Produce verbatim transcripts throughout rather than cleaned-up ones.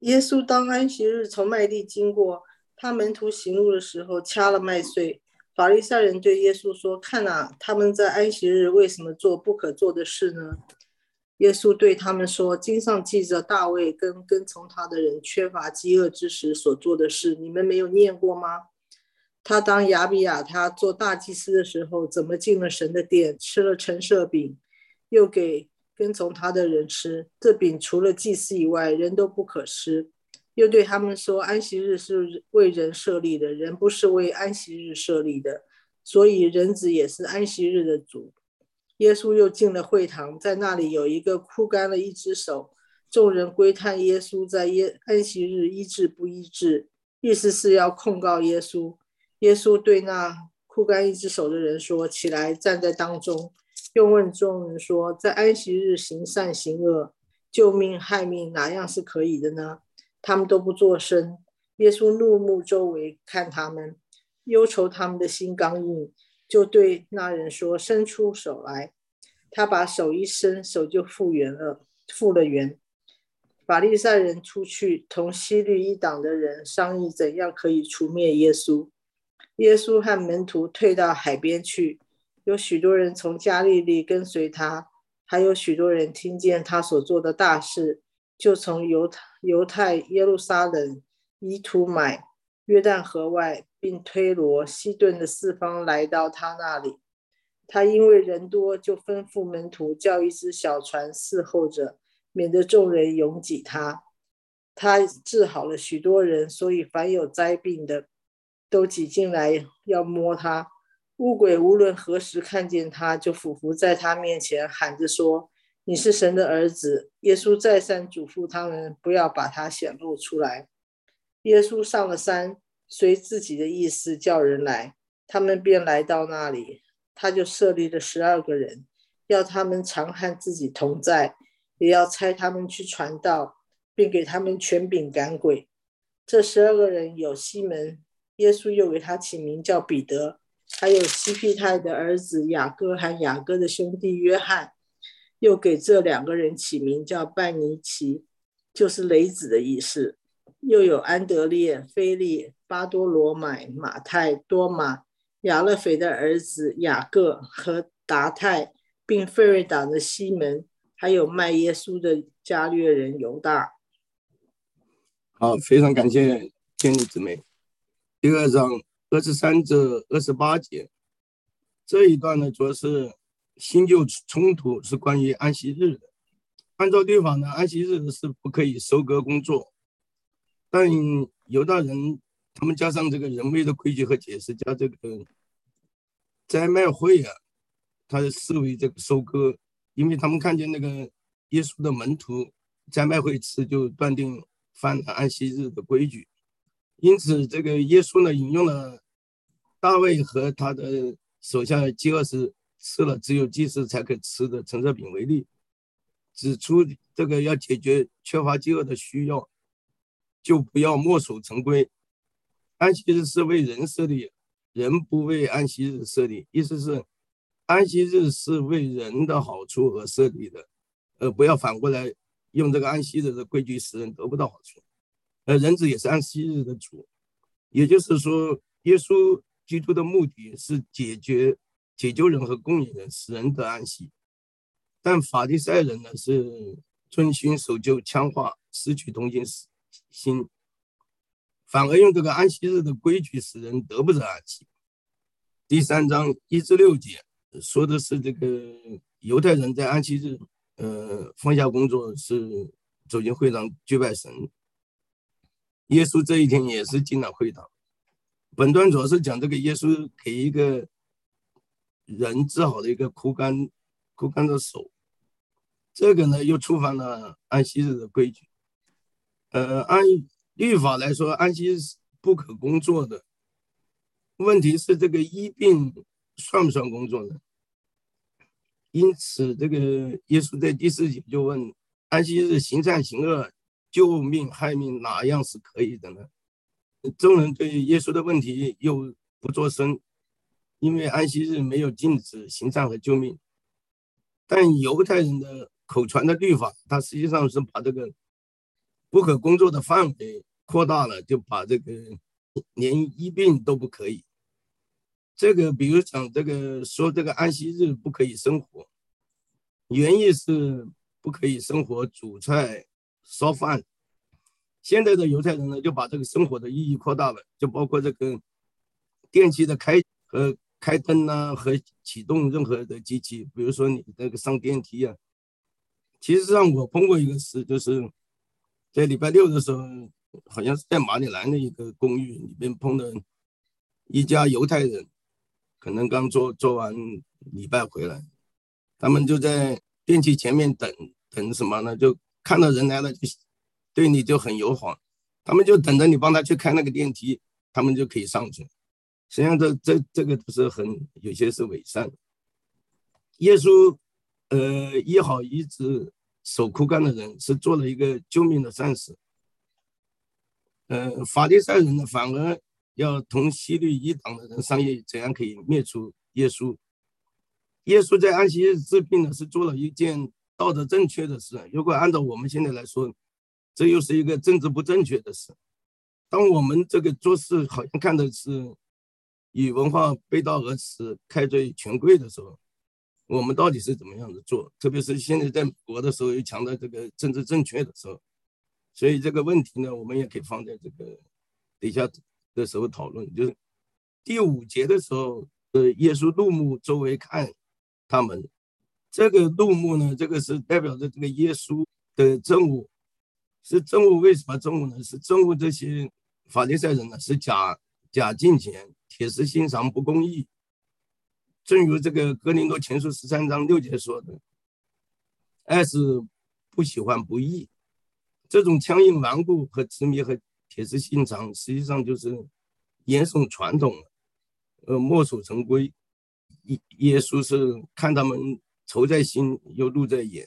耶稣当安息日从麦地经过，他门徒行路的时候掐了麦穗。法利赛人对耶稣说：“看啊，他们在安息日为什么做不可做的事呢？”耶稣对他们说：“经上记着大卫跟跟从他的人缺乏饥饿之时所做的事，你们没有念过吗？他当亚比亚他做大祭司的时候，怎么进了神的殿，吃了陈设饼，又给跟从他的人吃。这饼除了祭司以外，人都不可吃。又对他们说：安息日是为人设立的，人不是为安息日设立的，所以人子也是安息日的主。”耶稣又进了会堂，在那里有一个枯干了一只手，众人归叹耶稣在耶安息日医治不医治，意思是要控告耶稣。耶稣对那枯干一只手的人说：“起来，站在当中。”又问众人说：“在安息日行善行恶，救命害命，哪样是可以的呢？”他们都不作声。耶稣怒目周围看他们，忧愁他们的心刚硬，就对那人说：“伸出手来。”他把手一伸，手就复原了，复了原。法利赛人出去，同希律一党的人商议怎样可以除灭耶稣。耶稣和门徒退到海边去，有许多人从加利利跟随他，还有许多人听见他所做的大事，就从犹犹太耶路撒冷、以土买、约旦河外，并推罗、西顿的四方来到他那里。他因为人多，就吩咐门徒叫一只小船伺候着，免得众人拥挤他。他治好了许多人，所以凡有灾病的都挤进来要摸他。污鬼无论何时看见他，就俯伏在他面前，喊着说：“你是神的儿子。”耶稣再三嘱咐他们不要把他显露出来。耶稣上了山，随自己的意思叫人来，他们便来到那里。他就设立了十二个人，要他们常和自己同在，也要差他们去传道，并给他们权柄赶鬼。这十二个人有西门，耶稣又给他起名叫彼得，还有西庇太的儿子雅各和雅各的兄弟约翰，又给这两个人起名叫半尼奇，就是雷子的意思。又有安德烈、腓利、巴多罗买、马太、多马、亚勒腓的儿子雅各和达太，并费瑞党的西门，还有卖耶稣的加略人犹大。 好，非常感谢建立姊妹。第二章二十三至二十八节这一段呢，主要是新旧冲突，是关于安息日的。按照律法呢，安息日是不可以收割工作，但犹大人他们加上这个人为的规矩和解释，加这个摘麦会啊，他视为这个收割，因为他们看见那个耶稣的门徒摘麦会吃，就断定犯了安息日的规矩。因此这个耶稣呢，引用了大卫和他的手下饥饿时吃了只有祭司才可以吃的陈设饼为例，指出这个要解决缺乏饥饿的需要，就不要墨守成规。安息日是为人设立，人不为安息日设立，意思是安息日是为人的好处而设立的，而不要反过来用这个安息日的规矩使人得不到好处。而人子也是安息日的主，也就是说，耶稣基督的目的是解决解救人和供应人，使人得安息。但法利赛人呢，是遵循守旧，强化失去同情心，反而用这个安息日的规矩使人得不着安息。第三章一至六节说的是这个犹太人在安息日呃放下工作，是走进会堂祭拜神。耶稣这一天也是进了会堂。本段主要是讲这个耶稣给一个人治好的一个枯干枯干的手，这个呢又触犯了安息日的规矩。呃，按律法来说，安息日是不可工作的。问题是这个医病算不算工作呢？因此，这个耶稣在第四节就问：安息日行善行恶，救命害命，哪样是可以的呢？众人对耶稣的问题又不作声，因为安息日没有禁止行善和救命。但犹太人的口传的律法，它实际上是把这个不可工作的范围扩大了，就把这个连医病都不可以。这个比如讲这个说这个安息日不可以生火，原意是不可以生火煮菜烧饭。现在的犹太人呢，就把这个生火的意义扩大了，就包括这个电器的开和开灯啊，和启动任何的机器，比如说你那个上电梯啊。其实上我碰过一个事，就是在礼拜六的时候，好像是在马里兰的一个公寓里边碰到一家犹太人，可能刚做做完礼拜回来，他们就在电梯前面等等什么呢？就看到人来了，就对你就很友好，他们就等着你帮他去开那个电梯，他们就可以上去。实际上这这这个都是很有些是伪善的。耶稣呃医好医治手枯干的人，是做了一个救命的善事。呃，法利赛人呢，反而要同希律一党的人商议怎样可以灭除耶稣。耶稣在安息日治病呢，是做了一件道德正确的事。如果按照我们现在来说，这又是一个政治不正确的事。当我们这个做事好像看的是以文化背道而驰、开罪权贵的时候，我们到底是怎么样的做？特别是现在在美国的时候，又强调这个政治正确的时候，所以这个问题呢，我们也可以放在这个底下的时候讨论。就是第五节的时候，呃，耶稣怒目周围看他们，这个怒目呢，这个是代表着这个耶稣的憎恶，是憎恶。为什么憎恶呢？是憎恶这些法利赛人呢，是假假敬虔，铁石心肠，不公义。正如这个哥林多前书十三章六节说的，爱是不喜欢不义。这种强硬顽固和执迷和铁石心肠，实际上就是严守传统，呃，墨守成规。耶稣是看他们仇在心，又怒在眼。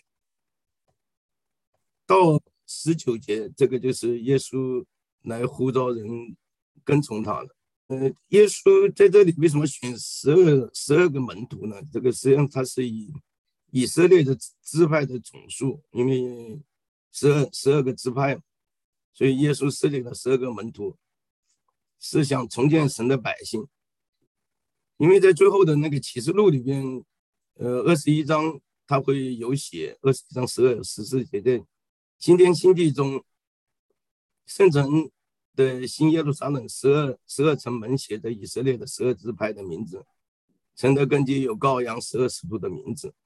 到十九节，这个就是耶稣来呼召人跟从他了。呃，耶稣在这里为什么选十二十二个门徒呢？这个实际上他是以以色列的支派的总数，因为十二十二个支派，所以耶稣设立了十二个门徒，是想重建神的百姓。因为在最后的那个启示录里边，呃，二十一章他会有写，二十一章十二十四节在新天新地中，圣城的新耶路撒冷十二十二层门写的以色列的十二支派的名字，城的根基有羔羊十二使徒的名字。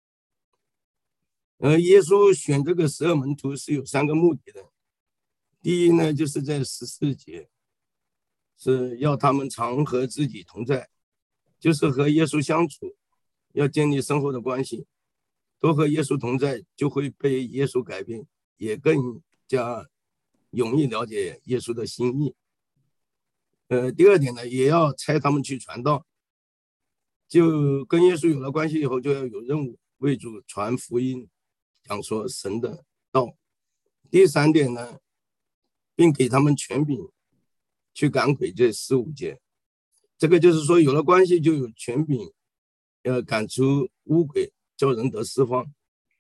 呃，耶稣选这个十二门徒是有三个目的的。第一呢，就是在十四节，是要他们常和自己同在，就是和耶稣相处，要建立深厚的关系，多和耶稣同在，就会被耶稣改变，也更加容易了解耶稣的心意。呃，第二点呢，也要差他们去传道，就跟耶稣有了关系以后，就要有任务为主传福音，讲说神的道。第三点呢，并给他们权柄去赶鬼，这十五节，这个就是说有了关系就有权柄，要赶出污鬼，叫人得释放。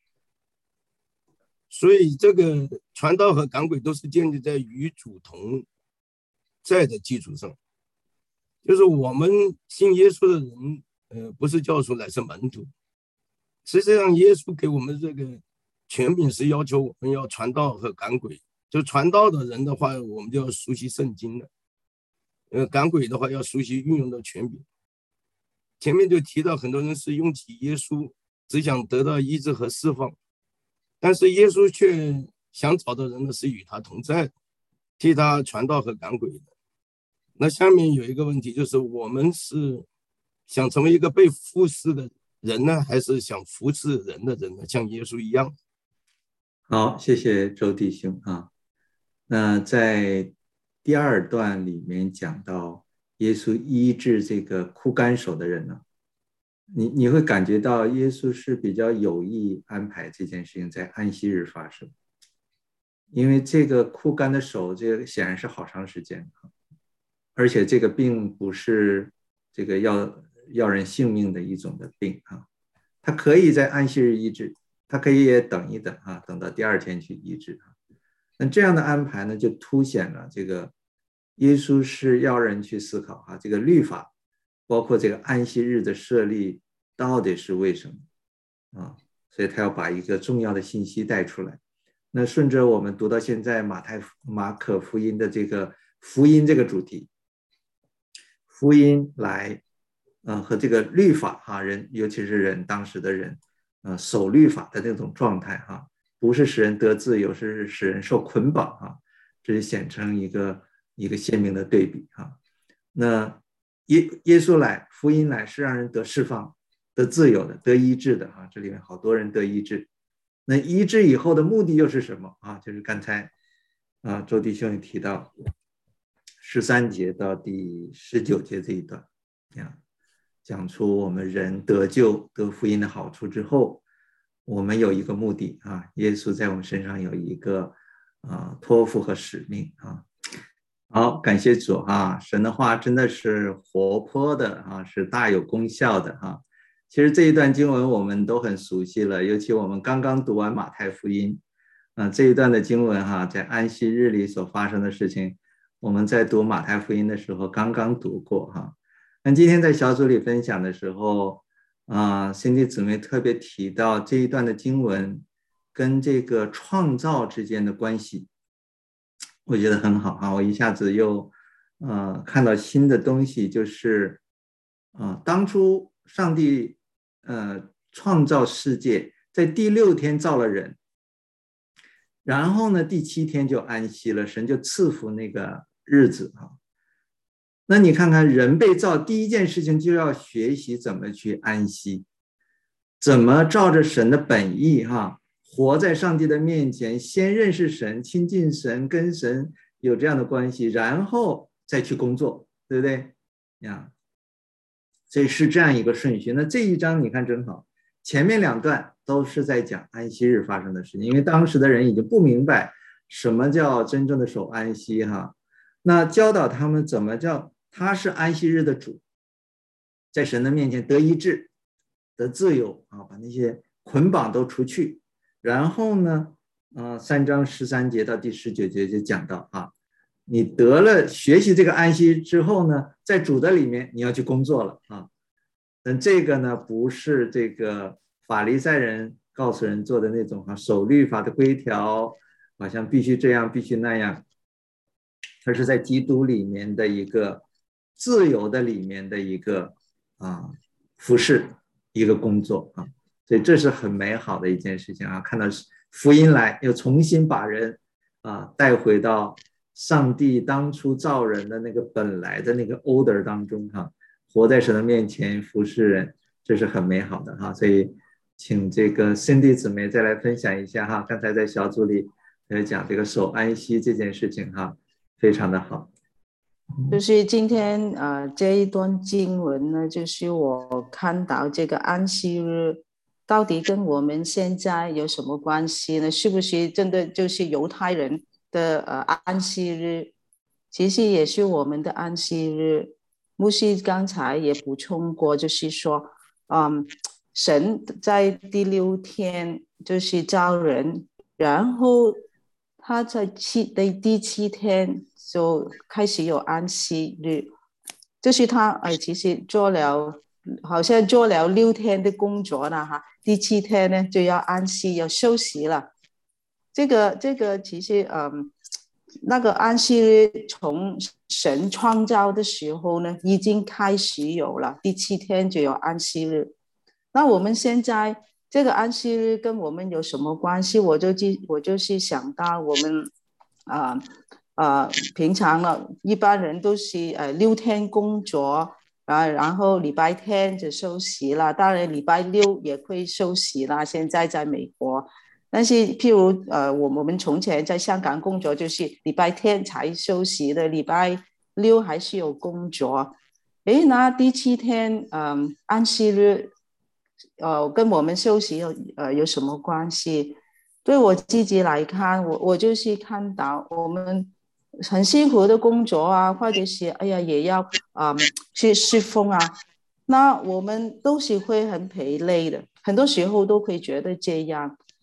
所以这个传道和赶鬼都是建立在与主同在的基础上，就是我们信耶稣的人，呃，不是教主，乃是门徒。实际上，耶稣给我们这个权柄是要求我们要传道和赶鬼。就传道的人的话，我们就要熟悉圣经的；呃，赶鬼的话，要熟悉运用的权柄。前面就提到，很多人是用起耶稣，只想得到医治和释放，但是耶稣却想找的人呢，是与他同在，替他传道和赶鬼的。那下面有一个问题，就是我们是想成为一个被服侍的人呢，还是想服侍人的人呢？像耶稣一样。 好，谢谢周弟兄啊。那在第二段里面讲到耶稣医治这个枯干手的人呢，你你会感觉到耶稣是比较有意安排这件事情在安息日发生，因为这个枯干的手，这个显然是好长时间，而且这个并不是这个要要人性命的一种的病啊，他可以在安息日医治，他可以也等一等啊，等到第二天去医治啊。 那这样的安排呢，就凸显了这个耶稣是要人去思考哈，这个律法包括这个安息日的设立到底是为什么啊？所以他要把一个重要的信息带出来。那顺着我们读到现在马太马可福音的这个福音这个主题，福音来呃和这个律法哈，人尤其是人当时的人呃守律法的那种状态哈，不是使人得自由，是使人受捆绑哈，这是显成一个一个鲜明的对比哈。那耶耶稣来，福音来是让人得释放、得自由的、得医治的哈。这里面好多人得医治，那医治以后的目的又是什么啊？就是刚才啊周弟兄也提到十三节到第十九节这一段啊，讲出我们人得救、得福音的好处之后，我们有一个目的啊，耶稣在我们身上有一个啊托付和使命啊。好，感谢主啊！神的话真的是活泼的啊，是大有功效的哈。其实这一段经文我们都很熟悉了，尤其我们刚刚读完马太福音啊，这一段的经文哈，在安息日里所发生的事情，我们在读马太福音的时候刚刚读过哈。那今天在小组里分享的时候啊，辛弟姊妹特别提到这一段的经文跟这个创造之间的关系。我觉得很好啊，我一下子又呃看到新的东西，就是啊、呃，当初上帝呃创造世界，在第六天造了人，然后呢第七天就安息了，神就赐福那个日子啊。那你看看人被造第一件事情就要学习怎么去安息，怎么照着神的本意哈。活在上帝的面前，先认识神，亲近神，跟神有这样的关系，然后再去工作，对不对呀？所以是这样一个顺序。那这一章你看真好，前面两段都是在讲安息日发生的事情，因为当时的人已经不明白什么叫真正的守安息哈。那教导他们怎么叫他是安息日的主，在神的面前得医治、得自由啊，把那些捆绑都除去。然后呢，呃，三章十三节到第十九节就讲到啊，你得了学习这个安息之后呢，在主的里面你要去工作了啊。但这个呢，不是这个法利赛人告诉人做的那种啊，守律法的规条，好像必须这样，必须那样。它是在基督里面的一个自由的里面的一个啊服事，一个工作啊。所以这是很美好的一件事情啊！看到福音来，又重新把人啊带回到上帝当初造人的那个本来的那个 order 当中哈、啊，活在神的面前服侍人，这是很美好的哈、啊。所以，请这个Cindy姊妹再来分享一下哈、啊，刚才在小组里在讲这个守安息这件事情哈、啊，非常的好。 就是今天呃这一段经文呢，就是我看到这个安息日。到底跟我们现在有什么关系呢？是不是真的就是犹太人的呃安息日，其实也是我们的安息日？牧师刚才也补充过，就是说，嗯，神在第六天就是造人，然后他在七的第七天就开始有安息日，就是他呃其实做了。好像做了六天的工作了哈，第七天呢就要安息，要休息了。这个这个其实嗯，那个安息日从神创造的时候呢，已经开始有了，第七天就有安息日。那我们现在这个安息日跟我们有什么关系？我就记我就是想到我们啊呃, 呃平常呢，一般人都是呃六天工作。啊，然后礼拜天就休息了，当然礼拜六也会休息啦。现在在美国，但是譬如呃，我我们从前在香港工作，就是礼拜天才休息的，礼拜六还是有工作。诶，那第七天，嗯，安息日，呃，跟我们休息有呃有什么关系？对我自己来看，我我就是看到我们。很辛苦的工作啊，或者是哎呀也要啊、嗯、去侍奉啊，那我们都是会很疲累的，很多时候都会觉得这样。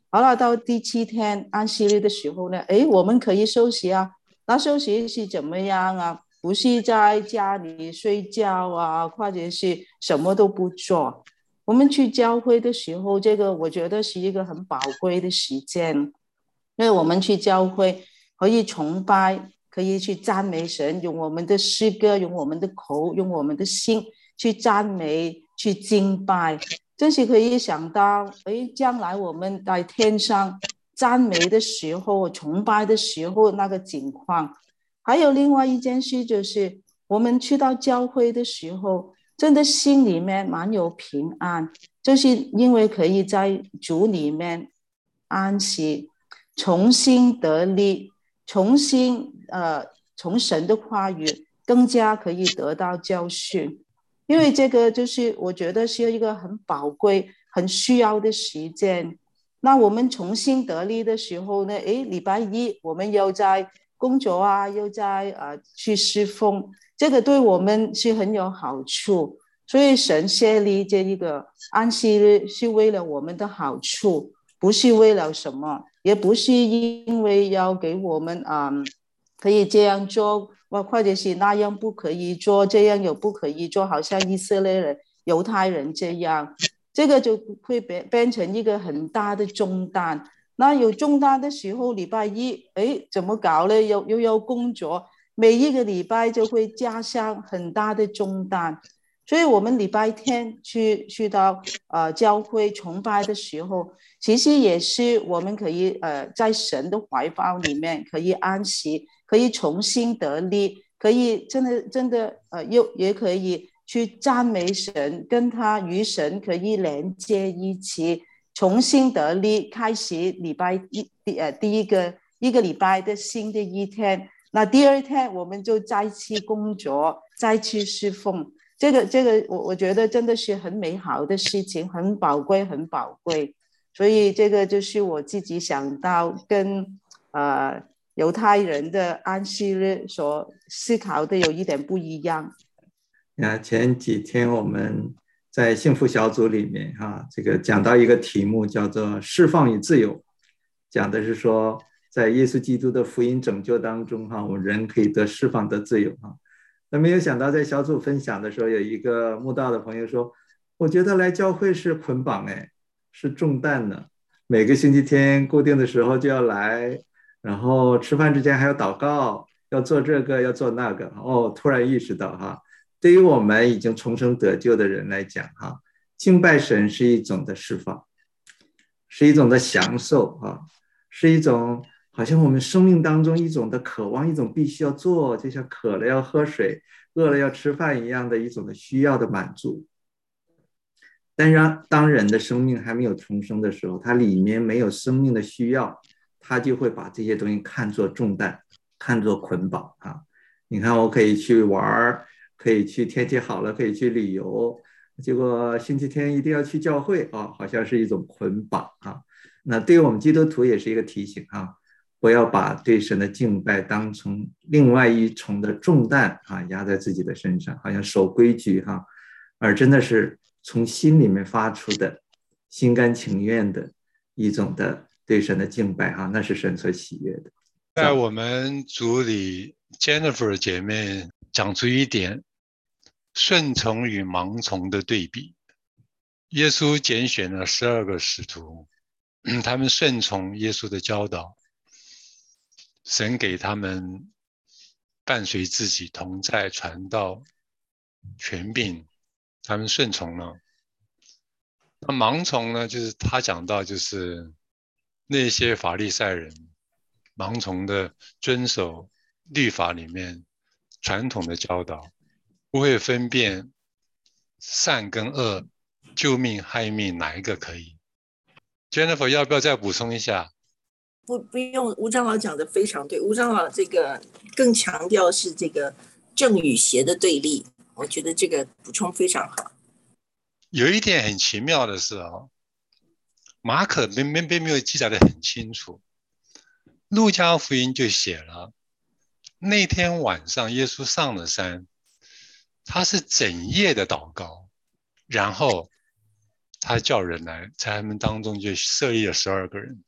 好了，到第七天安息日的时候呢，诶，我们可以休息啊。那休息是怎么样啊？不是在家里睡觉啊，或者是什么都不做。我们去教会的时候，这个我觉得是一个很宝贵的时间，因为我们去教会可以崇拜，可以去赞美神，用我们的诗歌，用我们的口，用我们的心去赞美，去敬拜。真是可以想到，诶，将来我们在天上赞美的时候，崇拜的时候那个情况。还有另外一件事，就是我们去到教会的时候，真的心里面蛮有平安，就是因为可以在主里面安息，重新得力，重新呃从神的话语更加可以得到教训。因为这个就是我觉得是一个很宝贵很需要的时间。那我们重新得力的时候呢，诶，礼拜一我们又在工作啊，又在呃去侍奉，这个对我们是很有好处。所以神设立这一个安息日是为了我们的好处，不是为了什么，也不是因为要给我们嗯可以这样做，或者是那样不可以做，这样又不可以做，好像以色列人、犹太人这样，这个就会变成一个很大的重担。那有重担的时候，礼拜一，哎，怎么搞呢？又又要工作，每一个礼拜就会加上很大的重担。所以我们礼拜天去去到呃教会崇拜的时候，其实也是我们可以呃在神的怀抱里面可以安息，可以重新得力，可以真的真的呃又也可以去赞美神，跟他与神可以连接一起，重新得力，开始礼拜一第呃第一个一个礼拜的新的一天。那第二天我们就再去工作，再去侍奉。这个这个我我觉得真的是很美好的事情，很宝贵很宝贵。所以这个就是我自己想到跟呃犹太人的安息日所思考的有一点不一样。 那前几天我们在幸福小组里面哈，这个讲到一个题目叫做释放与自由，讲的是说在耶稣基督的福音拯救当中哈，我们人可以得释放得自由哈。那没有想到在小组分享的时候，有一个慕道的朋友说，我觉得来教会是捆绑哎，是重担呢，每个星期天固定的时候就要来，然后吃饭之前还要祷告，要做这个要做那个。哦，突然意识到哈，对于我们已经重生得救的人来讲哈，敬拜神是一种的释放，是一种的享受啊，是一种好像我们生命当中一种的渴望，一种必须要做，就像渴了要喝水，饿了要吃饭一样的一种的需要的满足。但是当人的生命还没有重生的时候，他里面没有生命的需要，他就会把这些东西看作重担，看作捆绑啊。你看我可以去玩，可以去天气好了可以去旅游，结果星期天一定要去教会啊，好像是一种捆绑啊。那对于我们基督徒也是一个提醒啊，不要把对神的敬拜当成另外一重的重担啊，压在自己的身上，好像守规矩哈，而真的是从心里面发出的心甘情愿的一种的对神的敬拜哈，那是神所喜悦的。 在我们组里 Jennifer 姐妹讲出一点顺从与盲从的对比。耶稣拣选了十二个使徒，他们顺从耶稣的教导，神给他们伴随自己同在传道权柄，他们顺从了。那盲从呢，就是他讲到就是那些法利赛人盲从的遵守律法里面传统的教导，不会分辨善跟恶，救命害命哪一个可以。 Jennifer 要不要再补充一下？ 不不用，吴长老讲的非常对。吴长老这个更强调是这个正与邪的对立，我觉得这个补充非常好。 有一点很奇妙的是哦，马可并并没有记载的很清楚，路加福音就写了那天晚上耶稣上了山，他是整夜的祷告，然后他叫人来，在他们当中就设立了十二个人。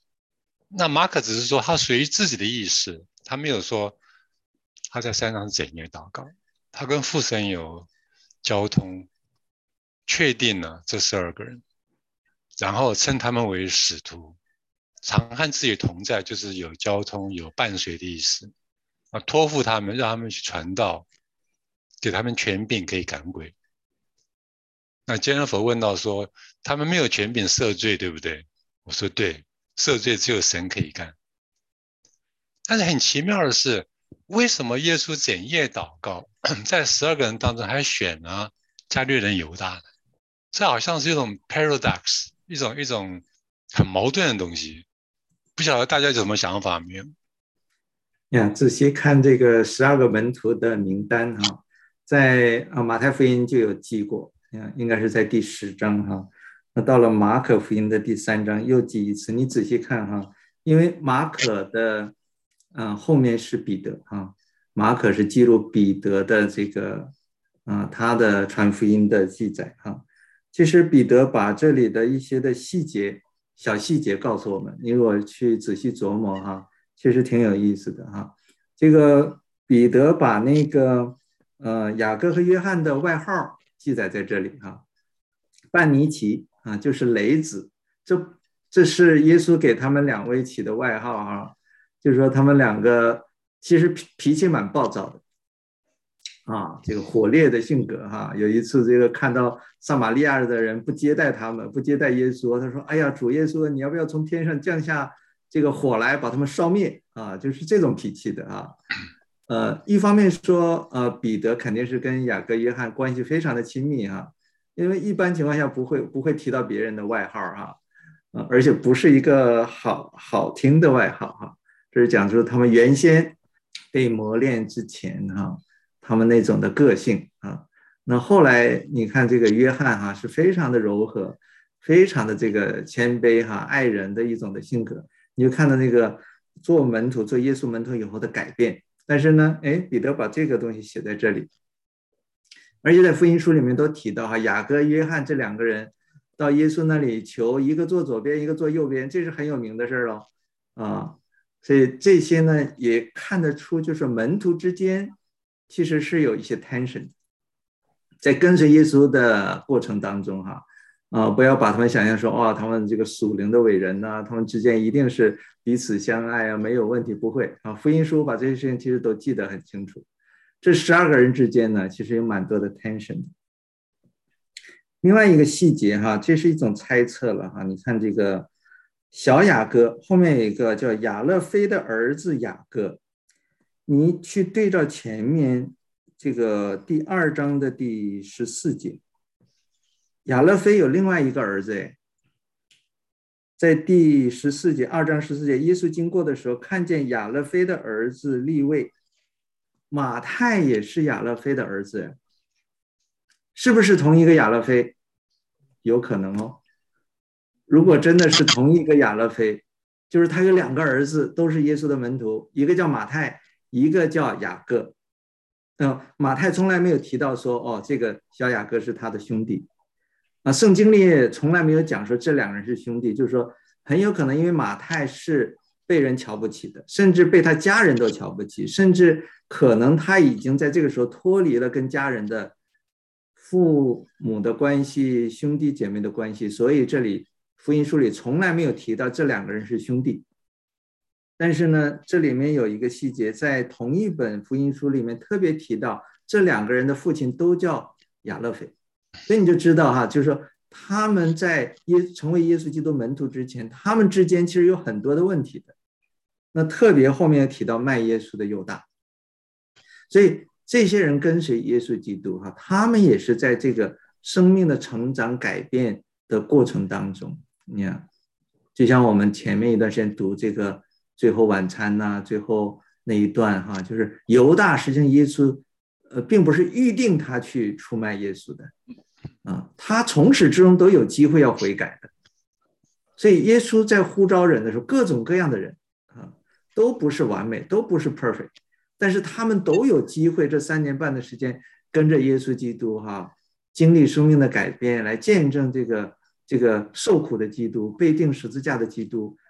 那马可只是说他随自己的意识，他没有说他在山上是怎样祷告，他跟父神有交通，确定了这十二个人，然后称他们为使徒，常和自己同在，就是有交通有伴随的意思啊，托付他们，让他们去传道，给他们权柄可以赶鬼。那 Jennifer 问到说他们没有权柄赦罪，对不对？我说对，赦罪只有神可以干。但是很奇妙的是，为什么耶稣整夜祷告，在十二个人当中还选了加略人犹大呢？这好像是一种 paradox， 一种一种很矛盾的东西，不晓得大家有什么想法没有？ 呀，仔细看这个十二个门徒的名单哈，在啊马太福音就有记过，应该是在第十章哈。那到了马可福音的第三章又记一次，你仔细看哈，因为马可的嗯、呃、后面是彼得哈，马可是记录彼得的这个啊、呃、他的传福音的记载哈。其实彼得把这里的一些的细节小细节告诉我们，你如果去仔细琢磨哈，其实挺有意思的哈。这个彼得把那个呃雅各和约翰的外号记载在这里哈，半尼奇啊就是雷子，这这是耶稣给他们两位起的外号哈，就是说他们两个其实脾脾气蛮暴躁的。啊，这个火烈的性格哈，有一次这个看到撒玛利亚的人不接待他们，不接待耶稣，他说：“哎呀，主耶稣，你要不要从天上降下这个火来把他们烧灭？”啊，就是这种脾气的啊。呃，一方面说，呃，彼得肯定是跟雅各、约翰关系非常的亲密哈，因为一般情况下不会不会提到别人的外号哈，呃，而且不是一个好好听的外号哈，这是讲出他们原先被磨练之前哈。他们那种的个性啊，那后来你看这个约翰哈、啊、是非常的柔和，非常的这个谦卑哈、啊，爱人的一种的性格，你就看到那个做门徒做耶稣门徒以后的改变。但是呢，哎，彼得把这个东西写在这里，而且在福音书里面都提到哈，雅各、约翰这两个人到耶稣那里求，一个坐左边，一个坐右边，这是很有名的事了啊。所以这些呢也看得出，就是门徒之间。其实是有一些 tension， 在跟随耶稣的过程当中哈，啊、呃，不要把他们想象说，哦，他们这个属灵的伟人呐、啊，他们之间一定是彼此相爱啊，没有问题，不会啊。福音书把这些事情其实都记得很清楚。这十二个人之间呢，其实有蛮多的 tension。另外一个细节哈，这是一种猜测了哈，你看这个小雅各后面有一个叫亚勒菲的儿子雅各。你去对照前面这个第二章的第十四节，亚勒菲有另外一个儿子哎，在第十四节二章十四节，耶稣经过的时候看见亚勒菲的儿子利未，马太也是亚勒菲的儿子，是不是同一个亚勒菲？有可能哦。如果真的是同一个亚勒菲，就是他有两个儿子都是耶稣的门徒，一个叫马太。一个叫雅各，呃，马太从来没有提到说，哦，这个小雅各是他的兄弟，啊，圣经里也从来没有讲说这两人是兄弟，就是说很有可能因为马太是被人瞧不起的，甚至被他家人都瞧不起，甚至可能他已经在这个时候脱离了跟家人的父母的关系、兄弟姐妹的关系，所以这里福音书里从来没有提到这两个人是兄弟。但是呢，这里面有一个细节，在同一本福音书里面特别提到，这两个人的父亲都叫亚勒腓，所以你就知道哈，就是说他们在耶成为耶稣基督门徒之前，他们之间其实有很多的问题的。那特别后面提到卖耶稣的犹大，所以这些人跟随耶稣基督哈，他们也是在这个生命的成长改变的过程当中，你看，就像我们前面一段时间读这个。最后晚餐呐、啊，最后那一段哈，就是犹大实际上耶稣，呃，并不是预定他去出卖耶稣的，啊，他从始至终都有机会要悔改的，所以耶稣在呼召人的时候，各种各样的人啊，都不是完美，都不是 perfect， 但是他们都有机会这三年半的时间跟着耶稣基督哈，经历生命的改变，来见证这个这个受苦的基督，被钉十字架的基督。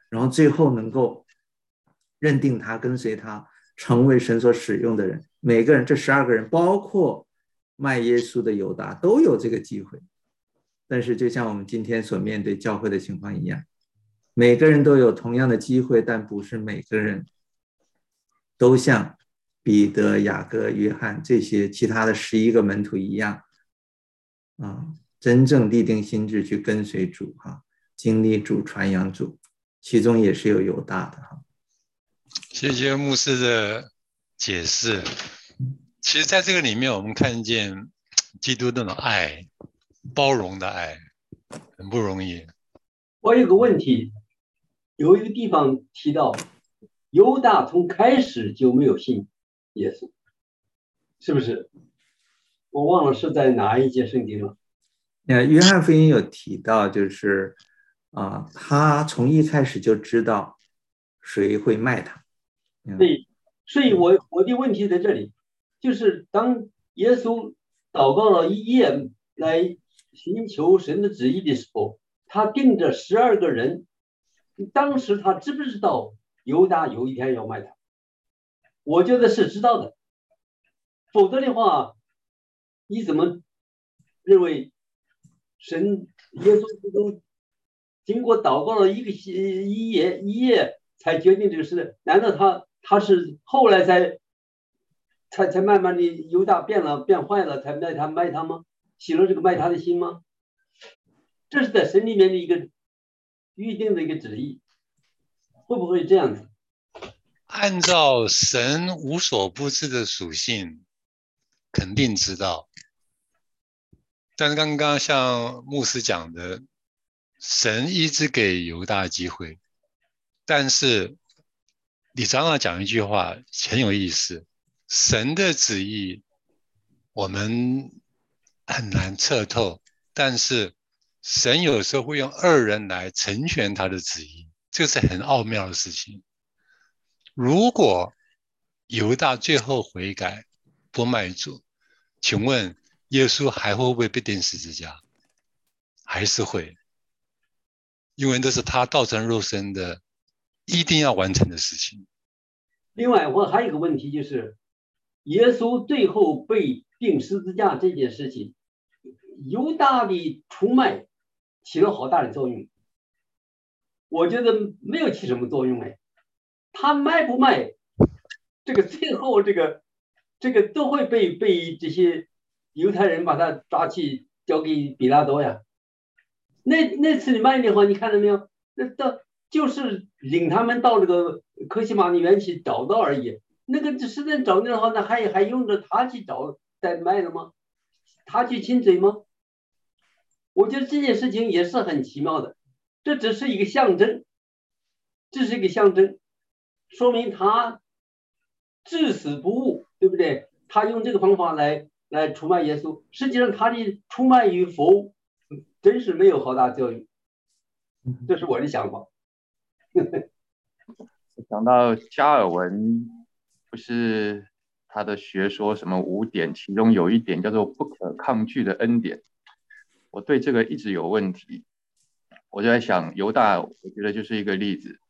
然后最后能够认定他，跟随他，成为神所使用的人。每个人，这十二个人，包括卖耶稣的犹大，都有这个机会。但是就像我们今天所面对教会的情况一样，每个人都有同样的机会，但不是每个人都像彼得、雅各、约翰这些其他的十一个门徒一样啊，真正立定心志去跟随主啊，经历主、传扬主，其中也是有犹大的哈。 谢谢牧师的解释。其实在这个里面我们看见基督那种爱，包容的爱，很不容易。 我有个问题，有一个地方提到犹大从开始就没有信耶稣，是不是？我忘了是在哪一节圣经了。 约翰福音有提到，就是啊、呃，他从一开始就知道谁会卖他。 对，所以我我的问题在这里，就是当耶稣祷告了一夜来寻求神的旨意的时候，他定着十二个人，当时他知不知道犹大有一天要卖他？我觉得是知道的，否则的话，你怎么认为神耶稣基督经过祷告了一个一夜一夜才决定这个事？难道他他是后来才才才慢慢的犹大变了变坏了才卖他卖他吗？起了这个卖他的心吗？这是在神里面的一个预定的一个旨意，会不会这样子？ 按照神无所不知的属性，肯定知道。但是刚刚像牧师讲的，神一直给犹大机会，但是李长老讲一句话很有意思，神的旨意我们很难测透，但是神有时候会用二人来成全他的旨意，这是很奥妙的事情。如果犹大最后悔改不卖主，请问耶稣还会不会被钉十字架？还是会，因为这是他道成肉身的一定要完成的事情。 另外我还有一个问题，就是耶稣最后被钉十字架这件事情，犹大的出卖起了好大的作用。我觉得没有起什么作用哎，他卖不卖，这个最后这个这个都会被被这些犹太人把他抓去交给比拉多呀。那那次你卖的话，你看到没有？那到就是领他们到这个科西玛尼园去找到而已。那个实在找的话，那还还用着他去找再卖了吗？他去亲嘴吗？我觉得这件事情也是很奇妙的，这只是一个象征，这是一个象征，说明他至死不悟，对不对？他用这个方法来来出卖耶稣，实际上他的出卖与否真是没有好大作用，这是我的想法。 讲到加尔文，不是他的学说什么五点，其中有一点叫做不可抗拒的恩典，我对这个一直有问题。我就在想，犹大我觉得就是一个例子，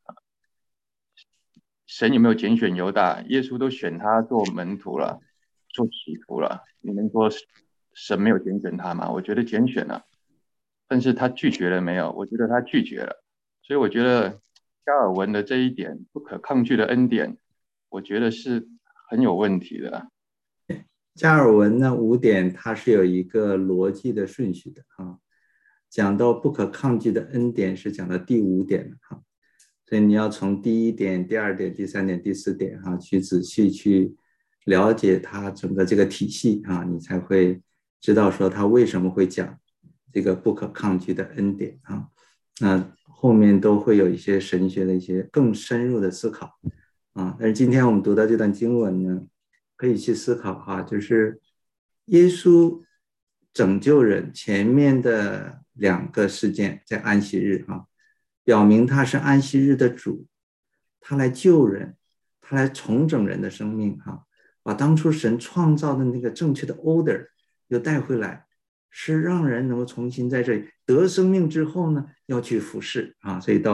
神有没有拣选犹大？耶稣都选他做门徒了，做使徒了，你能说神没有拣选他吗？我觉得拣选了，但是他拒绝了没有？我觉得他拒绝了。所以我觉得加尔文的这一点不可抗拒的恩典，我觉得是很有问题的。 加尔文呢五点它是有一个逻辑的顺序的啊，讲到不可抗拒的恩典是讲到第五点哈，所以你要从第一点、第二点、第三点、第四点哈去仔细去了解它整个这个体系啊，你才会知道说它为什么会讲这个不可抗拒的恩典啊。那后面都会有一些神学的一些更深入的思考啊。但是今天我们读到这段经文呢，可以去思考哈，就是耶稣拯救人前面的两个事件在安息日哈，表明他是安息日的主，他来救人，他来重整人的生命哈，把当初神创造的那个正确的 order 又带回来，是让人能够重新在这里得生命之后呢，要去服侍啊。所以到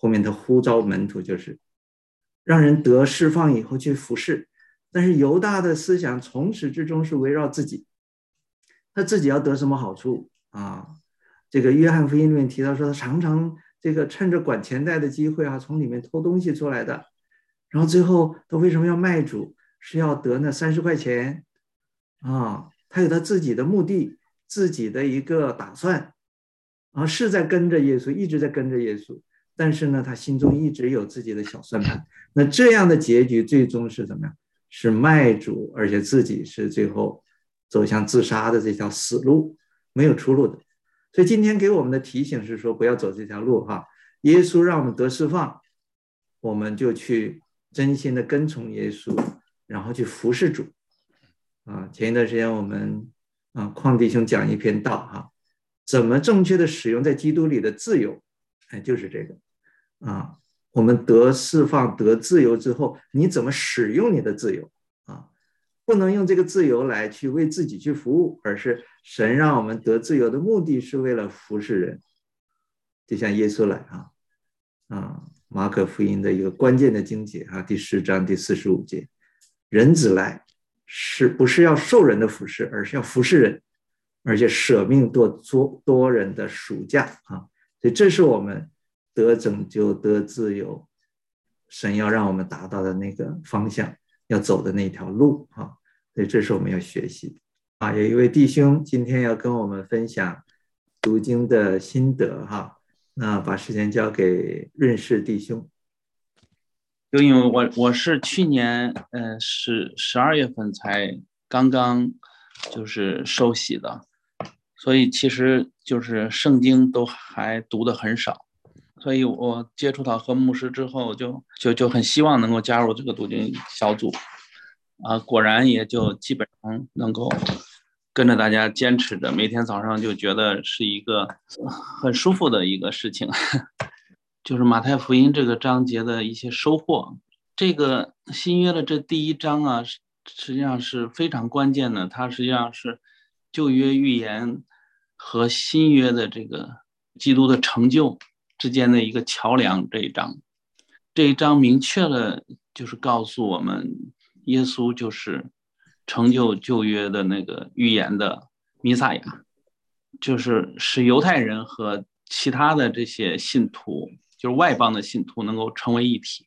后面他呼召门徒就是让人得释放以后去服侍。但是犹大的思想从始至终是围绕自己，他自己要得什么好处啊？这个约翰福音里面提到说，他常常这个趁着管钱袋的机会啊，从里面偷东西出来的。然后最后他为什么要卖主？是要得那三十块钱啊？他有他自己的目的，自己的一个打算啊，是在跟着耶稣，一直在跟着耶稣。但是呢，他心中一直有自己的小算盘。那这样的结局最终是怎么样？是卖主，而且自己是最后走向自杀的这条死路，没有出路的。所以今天给我们的提醒是说，不要走这条路哈。耶稣让我们得释放，我们就去真心的跟从耶稣，然后去服侍主啊。前一段时间我们啊邝弟兄讲一篇道哈，怎么正确的使用在基督里的自由，哎，就是这个啊。我们得释放得自由之后，你怎么使用你的自由啊？不能用这个自由来去为自己去服务，而是神让我们得自由的目的是为了服侍人，就像耶稣来啊啊，马可福音的一个关键的经节啊，第十章第四十五节，人子来是不是要受人的服侍，而是要服侍人，而且舍命做多多人的赎价啊！所以这是我们得拯救得自由，神要让我们达到的那个方向，要走的那条路啊！所以这是我们要学习啊！有一位弟兄今天要跟我们分享读经的心得哈，那把时间交给润世弟兄。 就因为我我是去年呃是十二月份才刚刚就是受洗的，所以其实就是圣经都还读得很少。所以我接触到何牧师之后就，就就很希望能够加入这个读经小组，啊，果然也就基本上能够跟着大家坚持着，每天早上就觉得是一个很舒服的一个事情。就是马太福音这个章节的一些收获，这个新约的这第一章啊，实际上是非常关键的，它实际上是旧约预言和新约的这个基督的成就之间的一个桥梁。这一章这一章明确了就是告诉我们，耶稣就是成就旧约的那个预言的弥撒亚，就是使犹太人和其他的这些信徒，就是外邦的信徒能够成为一体。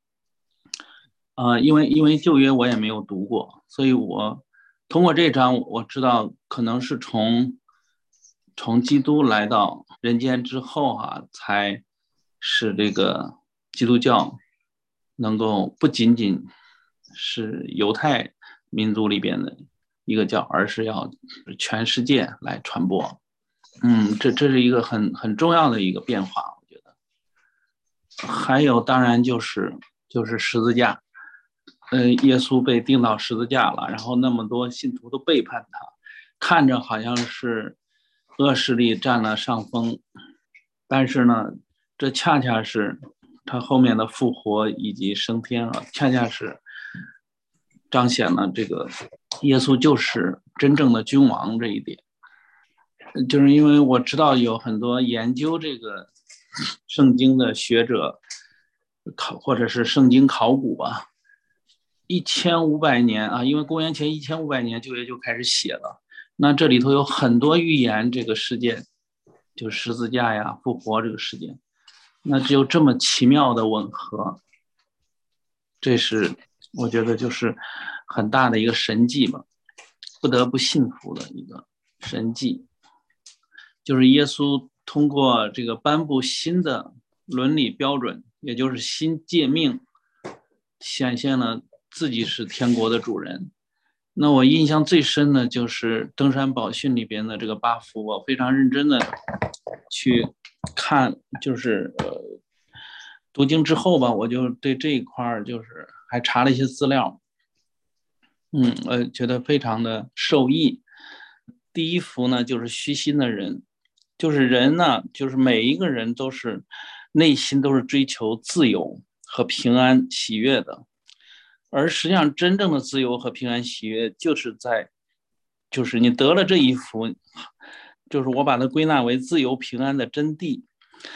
呃，因为因为旧约我也没有读过，所以我通过这章我知道可能是从从基督来到人间之后啊，才使这个基督教能够不仅仅是犹太民族里边的一个教，而是要全世界来传播。嗯，这这是一个很很重要的一个变化，我觉得。还有当然就是就是十字架，呃，耶稣被钉到十字架了，然后那么多信徒都背叛他，看着好像是恶势力占了上风，但是呢，这恰恰是他后面的复活以及升天啊，恰恰是彰显了这个耶稣就是真正的君王这一点。就是因为我知道有很多研究这个圣经的学者考或者是圣经考古吧，一千五百年啊，因为公元前一千五百年旧约就开始写了，那这里头有很多预言这个事件，就十字架呀、复活这个事件，那只有这么奇妙的吻合，这是我觉得就是很大的一个神迹吧，不得不信服的一个神迹。就是耶稣通过这个颁布新的伦理标准，也就是新诫命，显现了自己是天国的主人。那我印象最深的就是登山宝训里边的这个八福，我非常认真的去看，就是呃读经之后吧，我就对这一块就是还查了一些资料，嗯，我觉得非常的受益。第一福呢，就是虚心的人。就是人呢，就是每一个人都是内心都是追求自由和平安喜悦的，而实际上真正的自由和平安喜悦就是在就是你得了这一福，就是我把它归纳为自由平安的真谛。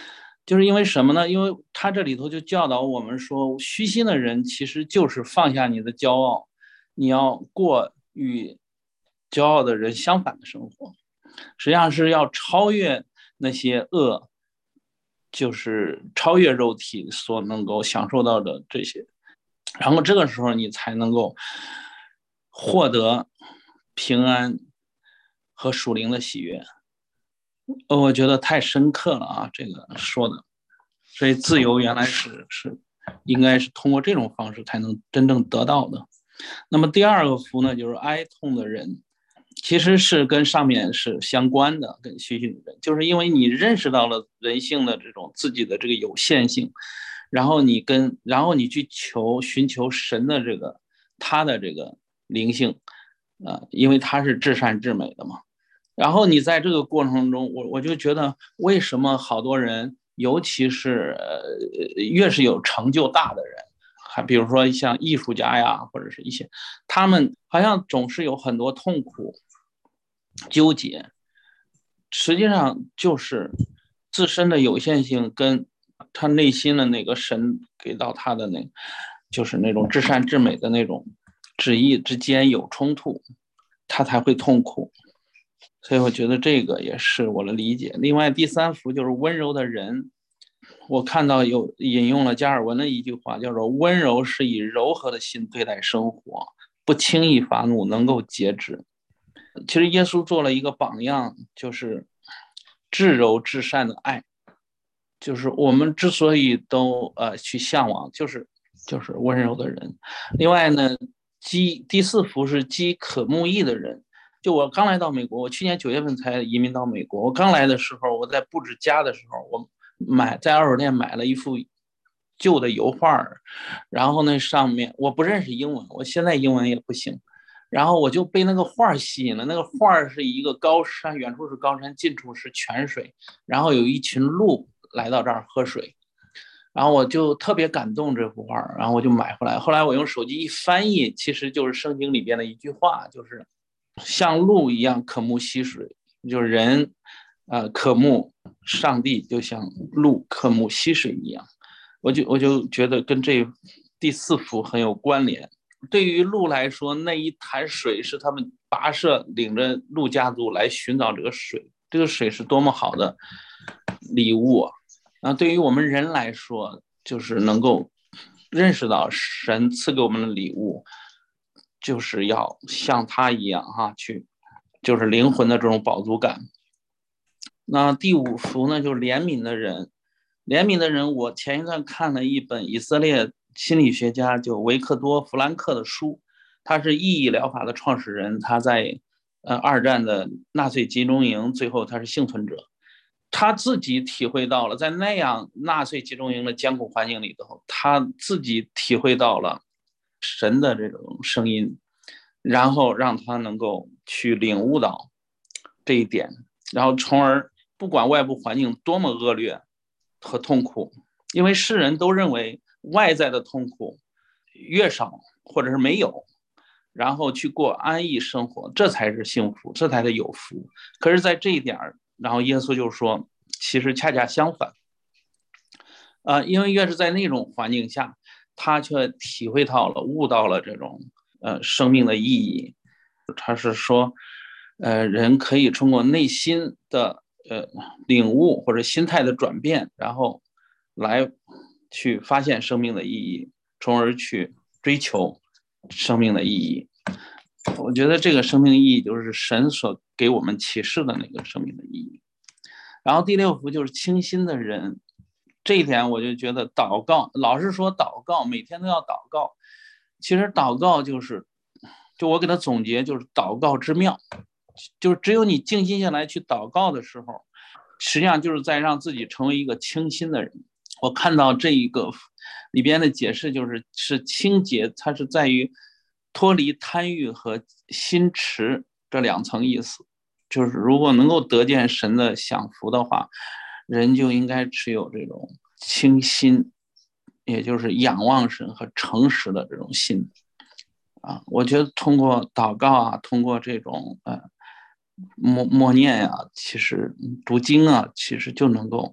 就是因为什么呢？因为他这里头就教导我们说，虚心的人其实就是放下你的骄傲，你要过与骄傲的人相反的生活，实际上是要超越那些恶，就是超越肉体所能够享受到的这些，然后这个时候你才能够获得平安和属灵的喜悦。我觉得太深刻了啊，这个说的。所以自由原来是是应该是通过这种方式才能真正得到的。那么第二个福呢，就是哀痛的人，其实是跟上面是相关的，跟虚心的人，就是因为你认识到了人性的这种自己的这个有限性，然后你跟然后你去求寻求神的这个他的这个灵性，呃，因为他是至善至美的嘛。然后你在这个过程中，我我就觉得为什么好多人，尤其是呃越是有成就大的人，还比如说像艺术家呀，或者是一些，他们好像总是有很多痛苦、纠结，实际上就是自身的有限性跟他内心的那个神给到他的那，就是那种至善至美的那种旨意之间有冲突，他才会痛苦。所以我觉得这个也是我的理解。另外第三福就是温柔的人，我看到有引用了加尔文的一句话，叫做温柔是以柔和的心对待生活，不轻易发怒，能够节制。其实耶稣做了一个榜样，就是至柔至善的爱，就是我们之所以都呃去向往，就是就是温柔的人。另外呢，积第四福是积可慕义的人。就我刚来到美国，我去年九月份才移民到美国。我刚来的时候，我在布置家的时候，我买在二手店买了一幅旧的油画，然后那上面我不认识英文，我现在英文也不行，然后我就被那个画吸引了。那个画是一个高山，远处是高山，近处是泉水，然后有一群鹿来到这儿喝水，然后我就特别感动这幅画，然后我就买回来。后来我用手机一翻译，其实就是圣经里边的一句话，就是像鹿一样渴慕溪水，就是人呃渴慕上帝，就像鹿渴慕溪水一样。我就我就觉得跟这第四幅很有关联。对于鹿来说，那一潭水是他们跋涉领着鹿家族来寻找这个水，这个水是多么好的礼物啊！啊，对于我们人来说，就是能够认识到神赐给我们的礼物，就是要像他一样哈，去就是灵魂的这种饱足感。那第五福呢，就是怜悯的人。怜悯的人，我前一段看了一本以色列心理学家就维克多·弗兰克的书，他是意义疗法的创始人，他在呃二战的纳粹集中营，最后他是幸存者。他自己体会到了，在那样纳粹集中营的艰苦环境里头，他自己体会到了神的这种声音，然后让他能够去领悟到这一点，然后从而不管外部环境多么恶劣和痛苦，因为世人都认为外在的痛苦越少或者是没有，然后去过安逸生活，这才是幸福，这才是有福。可是在这一点，然后耶稣就说其实恰恰相反，呃，因为越是在那种环境下，他却体会到了悟到了这种呃生命的意义。他是说呃人可以通过内心的呃领悟或者心态的转变，然后来去发现生命的意义，从而去追求生命的意义。我觉得这个生命的意义就是神所给我们启示的那个生命的意义。然后第六福就是清心的人，这一点我就觉得祷告，老是说祷告，每天都要祷告，其实祷告就是就我给他总结就是祷告之妙，就是只有你静心下来去祷告的时候，实际上就是在让自己成为一个清心的人。我看到这一个里边的解释就是是清洁，它是在于脱离贪欲和心持这两层意思，就是如果能够得见神的享福的话，人就应该持有这种清心，也就是仰望神和诚实的这种心啊。我觉得通过祷告啊，通过这种呃默默念啊，其实读经啊，其实就能够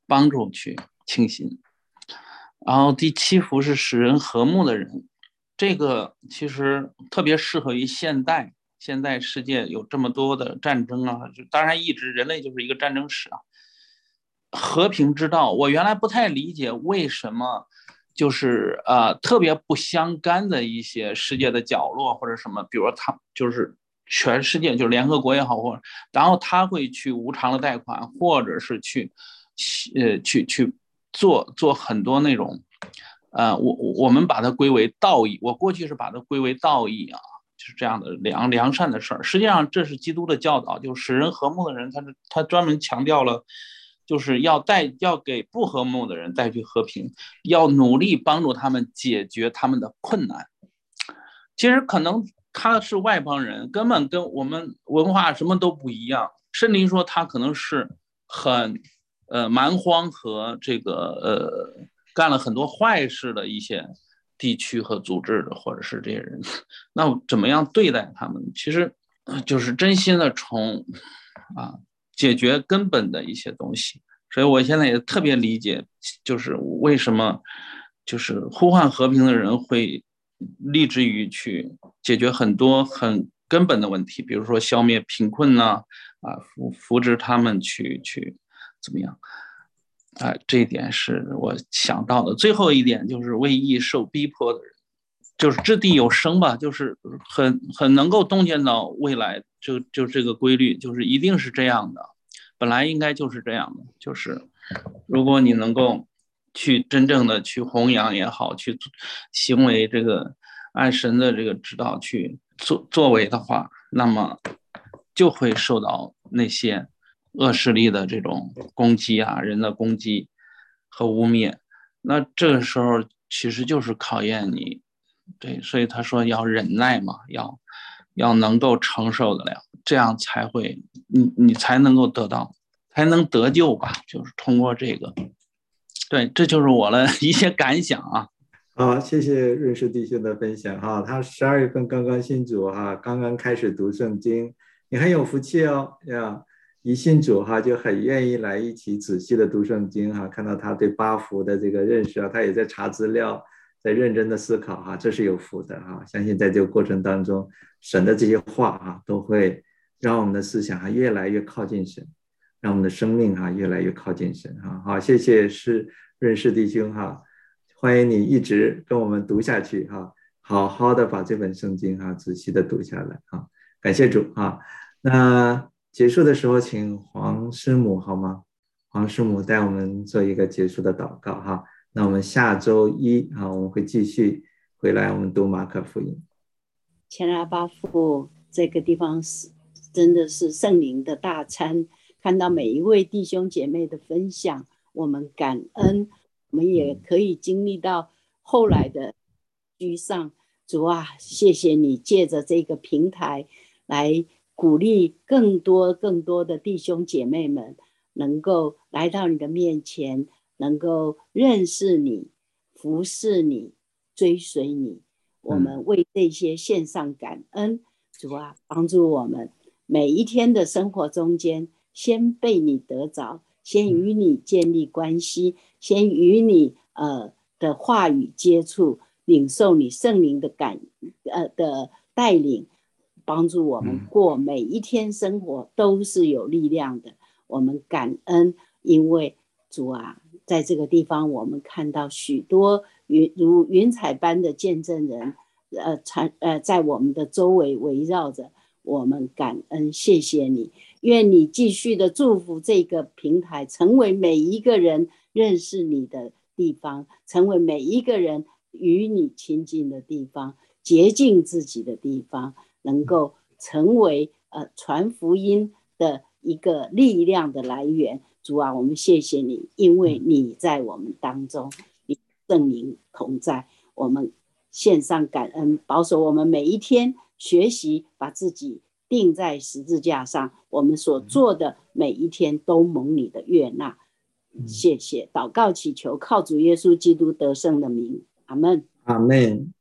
帮助去清心。然后第七福是使人和睦的人，这个其实特别适合于现代，现在世界有这么多的战争啊，当然一直人类就是一个战争史啊。和平之道，我原来不太理解为什么就是呃特别不相干的一些世界的角落或者什么，比如他就是全世界就是联合国也好，或者然后他会去无偿的贷款，或者是去呃去去做做很多那种呃我我们把它归为道义，我过去是把它归为道义啊，就是这样的良良善的事儿。实际上这是基督的教导，就是使人和睦的人，他是他专门强调了。就是要带要给不和睦的人带去和平，要努力帮助他们解决他们的困难。其实可能他是外邦人，根本跟我们文化什么都不一样，甚至于说他可能是很呃蛮荒和这个呃干了很多坏事的一些地区和组织的，或者是这些人，那怎么样对待他们？其实就是真心的从啊。解决根本的一些东西，所以我现在也特别理解，就是为什么就是呼唤和平的人会立志于去解决很多很根本的问题，比如说消灭贫困呐、啊，啊扶扶植他们去去怎么样啊，这一点是我想到的。最后一点就是为义受逼迫的人，就是掷地有声吧，就是很很能够洞见到未来，就就这个规律，就是一定是这样的，本来应该就是这样的，就是如果你能够去真正的去弘扬也好，去行为这个按神的这个指导去作作为的话，那么就会受到那些恶势力的这种攻击啊，人的攻击和污蔑，那这个时候其实就是考验你。对，所以他说要忍耐嘛，要要能够承受得了，这样才会你你才能够得到，才能得救吧，就是通过这个。对，这就是我的一些感想啊。 好，谢谢认识弟兄的分享哈。他十二月份刚刚信主哈，刚刚开始读圣经，你很有福气哦呀！一信主哈，就很愿意来一起仔细的读圣经哈。看到他对八福的这个认识啊，他也在查资料。在认真的思考哈，这是有福的哈。相信在这个过程当中，神的这些话哈，都会让我们的思想哈越来越靠近神，让我们的生命哈越来越靠近神哈。好，谢谢是认识弟兄哈，欢迎你一直跟我们读下去哈，好好的把这本圣经哈仔细的读下来哈。感谢主哈。那结束的时候，请黄师母好吗？黄师母带我们做一个结束的祷告哈。那我们下周一啊，我们会继续回来，我们读马可福音。 前阿巴父，这个地方是真的是圣灵的大餐，看到每一位弟兄姐妹的分享，我们感恩，我们也可以经历到后来的居上。主啊，谢谢你借着这个平台来鼓励更多更多的弟兄姐妹们能够来到你的面前，能够认识你，服侍你，追随你。我们为这些献上感恩。主啊，帮助我们每一天的生活中间，先被你得着，先与你建立关系，先与你呃的话语接触，领受你圣灵的感呃的带领，帮助我们过每一天生活都是有力量的。我们感恩，因为主啊，在这个地方我们看到许多云如云彩般的见证人呃传呃在我们的周围围绕着我们，感恩，谢谢你，愿你继续的祝福这个平台，成为每一个人认识你的地方，成为每一个人与你亲近的地方，洁净自己的地方，能够成为呃传福音的一个力量的来源。主啊，我们谢谢你，因为你在我们当中，你圣灵同在，我们献上感恩，保守我们每一天学习把自己钉在十字架上，我们所做的每一天都蒙你的悦纳。谢谢，祷告祈求靠主耶稣基督得胜的名，阿们， 阿们。